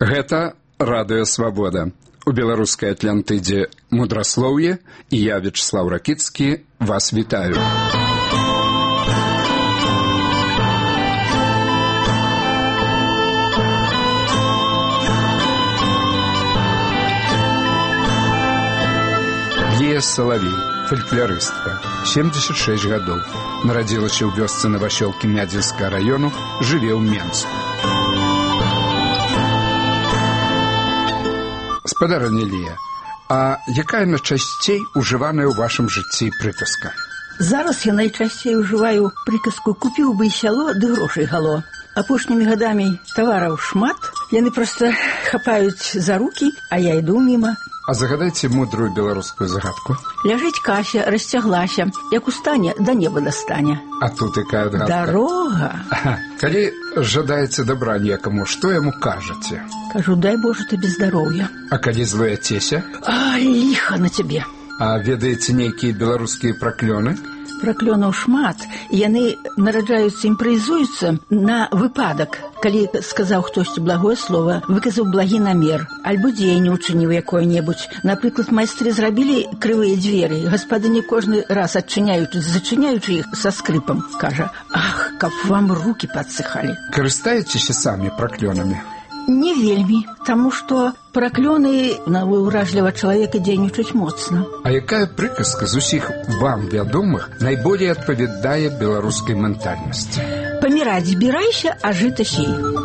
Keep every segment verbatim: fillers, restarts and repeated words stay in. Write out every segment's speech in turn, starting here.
Гэта радыё Свабода. У беларускай Атлантыдзе мудраслоўе, і я, Вячеслав Ракіцкі, вас вітаю. Лія Салавей, фальклорыстка, семьдесят шесть гадоў. Нарадзілася ў вёсцы Новасёлкі Мядзельскага раёну, жыве ў Менску. Спадарыня Лія, а якая найчасцей ужываная ў вашым жыцці прыказка? Зараз я найчасцей ужываю прыказку «купіў бы і сяло, ды грошай гало». Апошнімі гадамі тавараў шмат, яны проста хапаюць за рукі, а я іду міма. А загадайце мудрую беларускую загадку. Ляжыць Кася, расцяглася, як устане, да неба дастане. А тут якая адгадка? Дарога. Ага. Калі жадаеце добра некаму, што яму кажаце? Кажу, дай Боже табе здароўя. А калі злуяцеся? А, ліха на цябе. А ведаеце нейкія беларускія праклёны? Праклёнаў шмат, і яны нараджаюцца, імпрэзуюцца на выпадак, калі сказаў хтосьці благое слово, выказаў благі намер, альбо дзеянне учыніў якое-небудзь. Напрыклад, майстры зрабілі крывыя дзверы, гаспадыня кожны раз адчыняючы, зачыняючы іх са скрыпам, кажа, ах, каб вам рукі падсыхалі. Карыстаецеся самі праклёнамі? Не вельмі, таму што праклёны на ўражліва чалавека дзейнічаюць моцна. А якая прыказка з усіх вам вядомых найболей адпавядае беларускай ментальнасці? Паміраць збірайся, а жыта сей.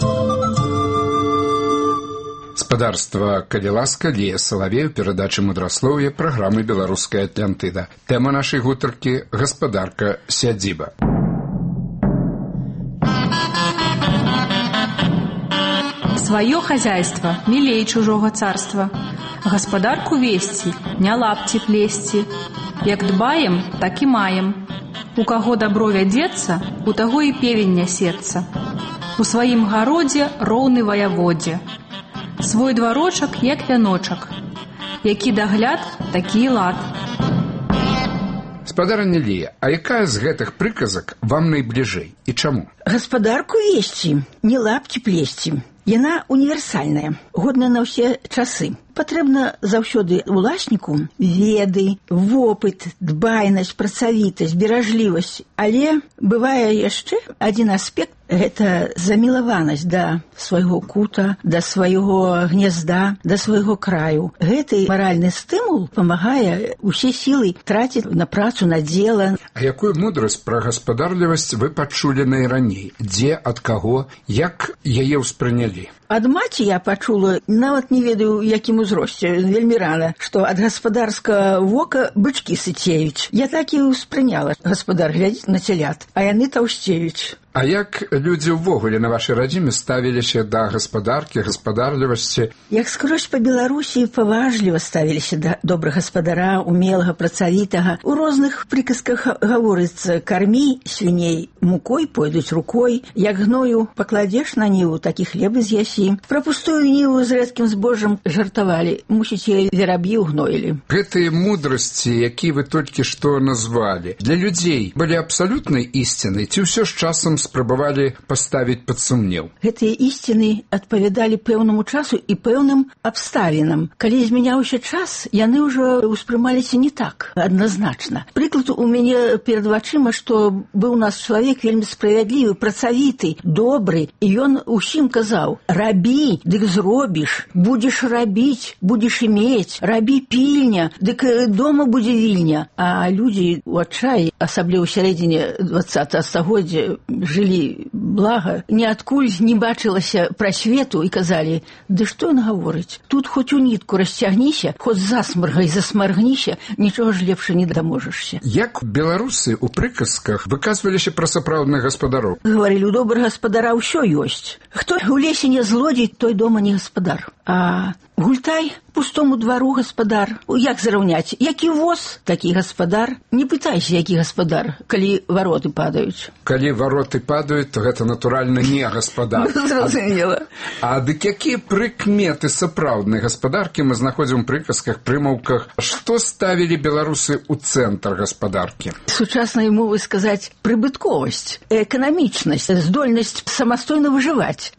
Спадарства, калі ласка, Лія Салавей у перадачы мудраслоўя праграмы «Беларуская Атлантыда». Тэма нашай гутаркі – гаспадарка сядзіба. Свое хозяйство милей чужого царства. Гаспадарку весці, не лапці плесці. Як дбаем, так і маем. У каго добро вядзецца, у таго і певень нясецца. У сваім гародзе роўны ваяводзе. Свой дварочак, як вяночак. Які дагляд, такі лад. Спадарыня Лія, а якая з гэтых прыказак вам найбліжэй і чаму? Гаспадарку весці, не лапці плесці. Яна універсальная, годная на ўсе часы. Патрэбна заўсёды уласніку веды, вопыт, дбайнасць, працавітасць, беражлівасць. Але бывае яшчэ адзін аспект – гэта замілаванасць да свайго кута, да свайго гнязда, да свайго краю. Гэты маральны стымул памагае усе сілы траціць на працу, на дзела. А якую мудрасць пра гаспадарлівасць вы пачулі найраней? Дзе, ад каго, як яе ўспрынялі? Ад маці я пачула, нават не ведаю, якім узросце, вельмі рана, што ад гаспадарскага вока бычкі сыцеюць. Я так і ўспрыняла. Гаспадар глядзіць на цялят, а яны таўсцеюць. А як людзі ўвогуле на вашай радзіме ставіліся да гаспадаркі, гаспадарлівасці? Як скрозь па Беларусі паважліва ставіліся да добрага гаспадара, умелага, працавітага. У розных прыказках гаворыцца: кармі свіней мукой, пойдуць рукой, як гною пакладзеш на ніву, так і хлебы з'ясі. Пра пустую ніву з рэдкім збожжам жартавалі, мусіць, яе вераб'і ўгноілі. Гэтыя мудрасці, які вы толькі што назвалі, для людзей былі абсалютнай ісцінай ці ўсё ж часам спрабавалі паставіць пад сумнеў? Гэтыя ісціны адпавядалі пэўнаму часу і пэўным абставінам. Калі змяняўся час, яны ўжо ўспрымаліся не так адназначна. Прыклад у мяне перад вачыма, што быў у нас чалавек вельмі справядлівы, працавіты, добры, і ён усім казаў: рабі, дык зробіш, будзеш рабіць, будзеш имець, рабі пільня, дык дома будзе вільня. А людзі ў адчаі, асабліва ў сярэдзіне дваццатага стагоддзя, жылі блага, ніадкуль не бачылася прасвету і казалі: ды што ён гаворыць? Тут хоць у нітку расцягніся, хоць засмаргай засмаргніся, нічога ж лепша не даможашся. Як беларусы ў прыказках выказваліся пра сапраўдных гаспадароў? Гаварылі, у добрага гаспадара ўсё ёсць. Хто у лесе не злодзей, той дома не гаспадар. А гультай пустому двару гаспадар. Як зараўняць? Які воз, такі гаспадар. Не пытайся, які гаспадар, калі вароты падаюць. Калі вароты падаюць, то гэта, натуральна, не гаспадар. Зразумела. А дык якія прыкметы сапраўднай гаспадаркі мы знаходзім у прыказках, прымаўках? Што ставілі беларусы ў цэнтр гаспадаркі? Сучаснай мовай сказаць прыбытковасць, эканамічнасць, здольнасць самастойна выжываць.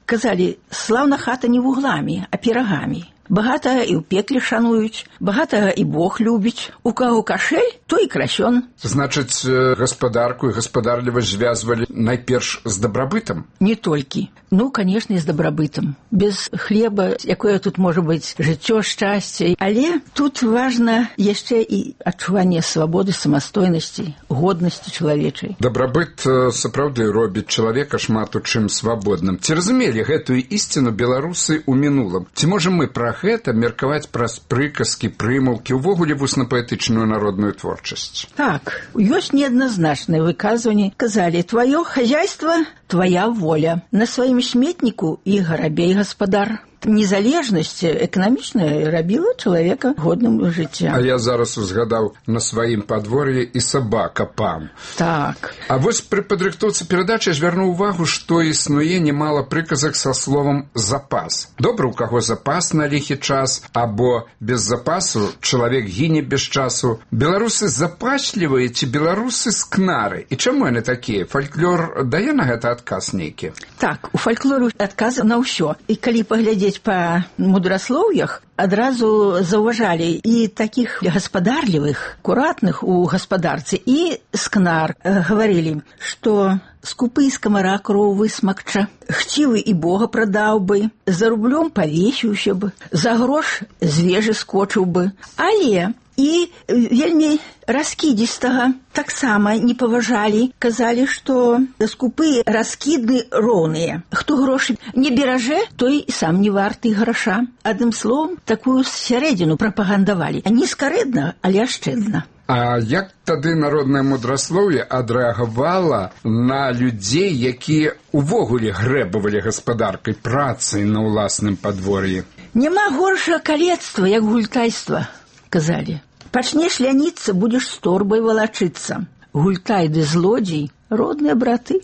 казалі, слаўна хата не вугламі, а пірагамі. Багатага і ў пекле шануюць, багатага і Бог любіць. У каго кашель, то і красён. Значыць, гаспадарку і гаспадарлівасць звязвалі найперш з дабрабытам? Не толькі. Ну, канешне, з дабрабытам. Без хлеба, якое тут можа быць жыццё, шчасце. Але тут важна яшчэ і адчуванне свабоды, самастойнасці, годнасці чалавечай. Дабрабыт сапраўды робіць чалавека шмат у чым свабодным. Ці разумелі гэтую ісціну беларусы ў мінулым? Ці можам мы пра гэта меркаваць праз прыказкі, прымаўкі, увогуле вусна-паэтычную народную творчасць? Так, ёсць неадназначныя выказванні. Казалі, твоё хозяйство, твоя воля. На сваім сметніку і гарабей гаспадар. Незалежнасць эканамічная рабіла чалавека годным жыцця. А я зараз узгадаў на сваім падвор'і і сабака пам. Так. А вось пры падрыхтоўцы перадачы звярнуў увагу, што існуе немала прыказак са словам «запас». Добра, у каго запас на ліхі час, або без запасу чалавек гіне без часу. Беларусы запаслівыя ці беларусы скнары? І чаму яны такія? Фальклор дае на гэта адказ нейкі? Так, у фальклору адказ на ўсё. І калі паглядзець па мудраслоўях, адразу заўважалі і такіх гаспадарлівых, акуратных у гаспадарцы, і скнар. Гаварылі, што скупы з камара кроў высмакча, хцівы і Бога прадаў бы, за рублём павесіўся б, за грош з вежы скочыў бы. Але і вельмі раскідзістага таксама не паважалі. Казалі, што скупы раскідны роўныя. Хто грошы не беражэ, той сам не варты граша. Адным словом, такую сярэдзіну прапагандавалі. Не скарэдна, але ашчэдна. А як тады народнае мудраслоўе адрэагавала на людзей, якія увогуле грэбавалі гаспадаркай, працай на ўласным падвор'і? Няма горшага калецтва, як гультайства, казалі. Пачнеш ляніцца, будзеш з торбай валачыцца. Гультай ды злодзей – родныя браты.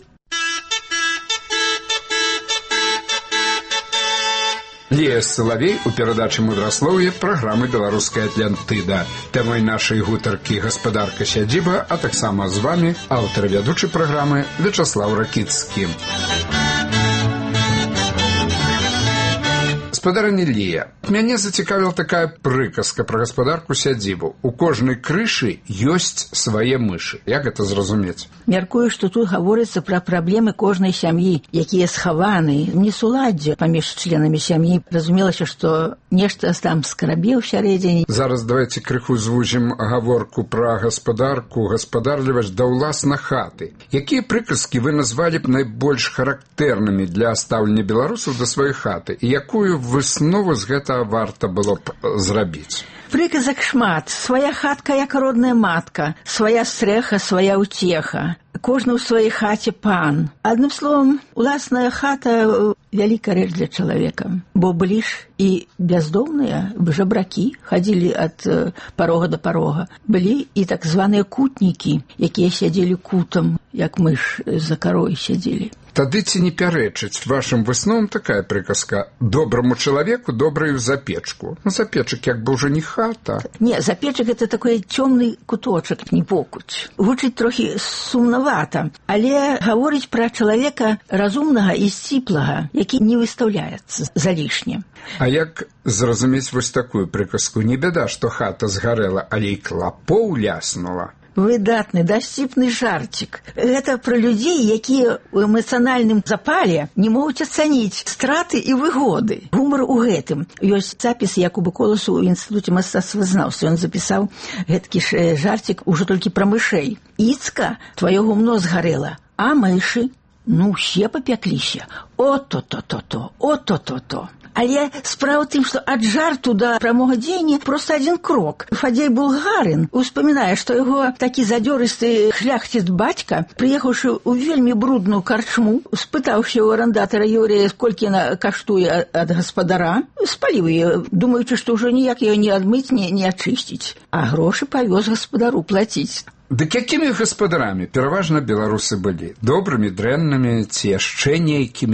Лея Салавей у перадачы «Мудраслоўе» праграмы «Беларуская Атлантыда». Тэмай нашай гутаркі гаспадарка сядзіба, а таксама з вамі аўтар і вядучы праграмы Вячаслаў Ракіцкі. Гаспадарыня Лея, мяне зацікавіла такая прыказка пра гаспадарку сядзібу. У кожнай крышы ёсць свае мышы. Як гэта зразумець? Мяркую, што тут гаворыцца пра праблемы кожнай сям'і, якія схаваны, несуладдзе паміж членамі сям'і. Разумелася, што нешта там скрабе ў сярэдзіне. Зараз давайце крыху звузім гаворку пра гаспадарку, гаспадарлівасць да ўласна хаты. Якія прыказкі вы назвалі б найбольш характэрнымі для стаўлення беларусаў да сваёй хаты? І якую выснову з гэтага варта было б зрабіць? Прыказак шмат. Свая хатка, як родная матка. Свая стрэха, свая ўцеха. Кожны ў сваёй хаце пан. Адным словам, уласная хата – вялікая рэч для чалавека. Бо былі ж і бяздомныя, жабракі, хадзілі ад парога да парога. Былі і так званыя кутнікі, якія сядзелі кутам, як мыш за карой сядзелі. Тады ці не пярэчыць вашым высновам такая прыказка: добраму чалавеку добраю запечку. Ну, запечак як бы ўжо не хата. Не, запечак – это такой цёмны куточак, не покуць. Гучыць трохі сумнавата, але гаворыць пра чалавека разумнага і сціплага, які не выстаўляецца залішне. А як зразумець вось такую прыказку? Не бяда, што хата згарэла, але і клапоў ляснула. Выдатны, дасціпны жарцік. Гэта пра людзей, якія ў эмацыянальным запале не могуць ацаніць страты і выгоды. Гумар у гэтым. Ёсць запіс Якуба Коласу ў інстытуце мастацтвазнаўства. Ён запісаў гэткі ж жарцік ужо толькі пра мышэй. Іцка, тваё гумно згарэла, а мышы? Ну, усе папякліся. О-то-то-то-то, о-то-то-то. Але справа тым, што ад жарту да прамога дзеяння проста адзін крок. Фадзей Булгарин успамінае, што яго такі задзёрысты шляхціц бацька, прыехаўшы ў вельмі брудную карчму, спытаўся ў арандатара Юрія, колькі яна каштуе ад гаспадара, спаліў яе, думаючы, што ўжо ніяк яе не адмыць, не, не ачысціць. А грошы павёз гаспадару плаціць. Дык якімі гаспадарамі пераважна беларусы былі? Добрымі, дрэннымі ці яшчэ нейкімі?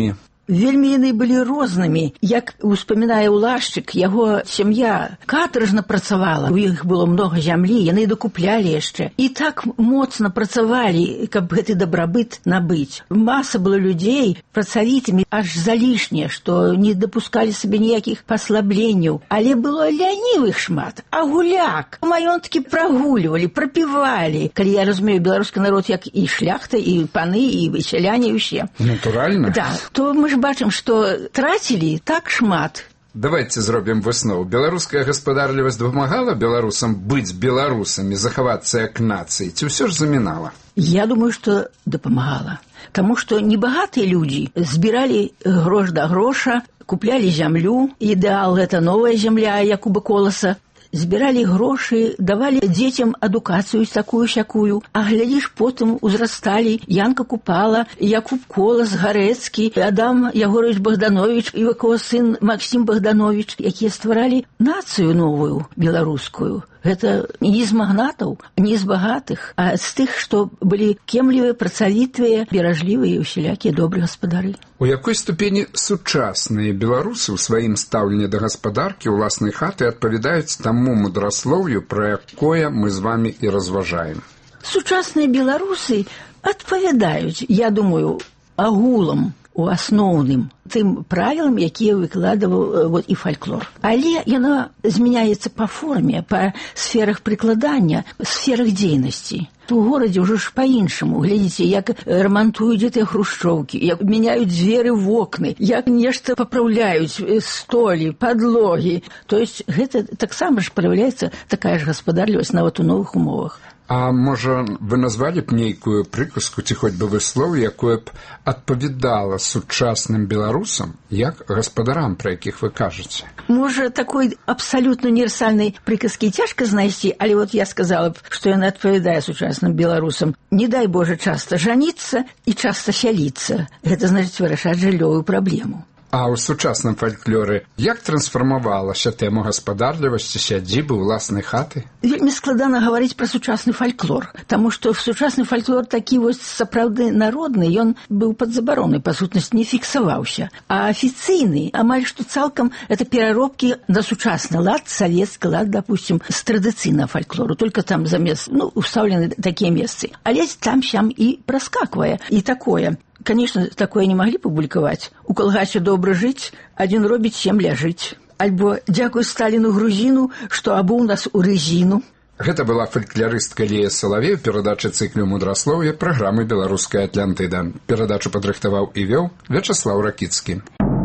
Вельмі яны былі рознымі. Як успамінае Улашчык, яго сям'я катаржна працавала. У іх было много зямлі, яны дакуплялі яшчэ. І так моцна працавалі, каб гэты дабрабыт набыць. Маса было людзей працавітымі аж залішне, што не дапускалі сабе ніякіх паслабленняў. Але было лянівых шмат, а гуляк. Маёнткі прагульвалі, прапівалі. Калі я разумею беларускі народ, як і шляхта, і паны, і сяляне, і ўсе. Натуральна. Да, то мы ж бачым, што трацілі так шмат. Давайте зробім выснову. Беларуская гаспадарлівасць дапамагала беларусам быць беларусамі, захавацца як нацыі, ці ўсё ж замінала? Я думаю, што дапамагала. Таму што небагатыя людзі збіралі грош да гроша, куплялі зямлю, ідэал – гэта новая зямля Якуба Коласа, збіралі грошы, давалі дзецям адукацыю такую-сякую, а глядзіш, потым узрасталі Янка Купала, Якуб Колас, Гарэцкі, Адам Ягорович Богданович і яго сын Максім Богданович, якія стваралі нацыю новую беларускую. Гэта не з магнатаў, не з багатых, а з тых, што былі кемлівыя, працавітыя, беражлівыя і усялякія добрыя гаспадары. У якой ступені сучасныя беларусы ў сваім стаўленні да гаспадаркі ўласнай хаты адпавядаюць таму мудраслоўю, пра якое мы з вамі і разважаем? Сучасныя беларусы адпавядаюць, я думаю, агулам, у асноўным тым правілам, якія выкладываў вот, і фальклор. Але яна змяняецца па форме, па сферах прыкладання, сферах дзейнасці. У горадзе ўжо ж па-іншаму. Глядзіце, як рамантуюць гэтыя хрушчоўкі, як мяняюць дзверы в окны, як нешта папраўляюць столі, падлогі. То есть гэта таксама ж праяўляецца такая ж гаспадарлівасць нават у новых умовах. А можа, вы назвалі б нейкую прыказку ці хоць бы выслоў, якое б адпавядала сучасным беларусам, як гаспадарам, пра якіх вы кажаце? Можа, такой абсалютна універсальнай прыказкі цяжка знайсці, але вот я сказала б, што яна адпавядае сучасным беларусам. Не дай Божа часта жаніцца і часта сяліцца. Гэта значыць вырашаць жыллёвую праблему. А ў сучасным фальклоры як трансфармавалася тэма гаспадарлівасці сядзібы ўласнай хаты? Вельмі складана гаварыць пра сучасны фальклор, таму што сучасны фальклор такі вось сапраўды народны, ён быў пад забаронай, па сутнасці не фіксаваўся. А афіцыйны, амаль што цалкам, это пераробкі на сучасны лад, савецкі лад, допустим, з традыцыйнага фальклору, только там замест, ну, устаўлены такія месцы. Але там-сям і праскаквае, і такое. Конечно, такое не могли публиковать. У калгасе добра жыць, адзін робіць, сем ляжыць. Альбо «Дзякуй Сталіну грузіну, што абуў нас у рызіну». Гэта была фальклорыстка Лея Салавей у перадачы цыклю мудраслоўя праграмы «Беларуская Атлантыда». Перадачу падрыхтаваў і вёў Вячаслаў Ракіцкі.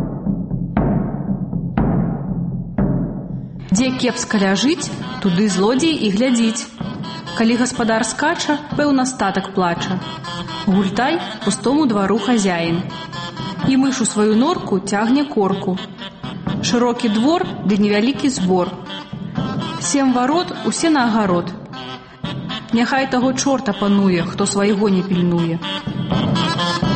Дзе кепска ляжыць, туды злодзей і глядзіць. Калі гаспадар скача, пэўна статак плача. Гультай пустому двару хазяін. І мыш у сваю норку цягне корку. Шырокі двор, ды невялікі збор. Сем варот, усе на агарод. Няхай таго чорта пануе, хто свайго не пільнуе.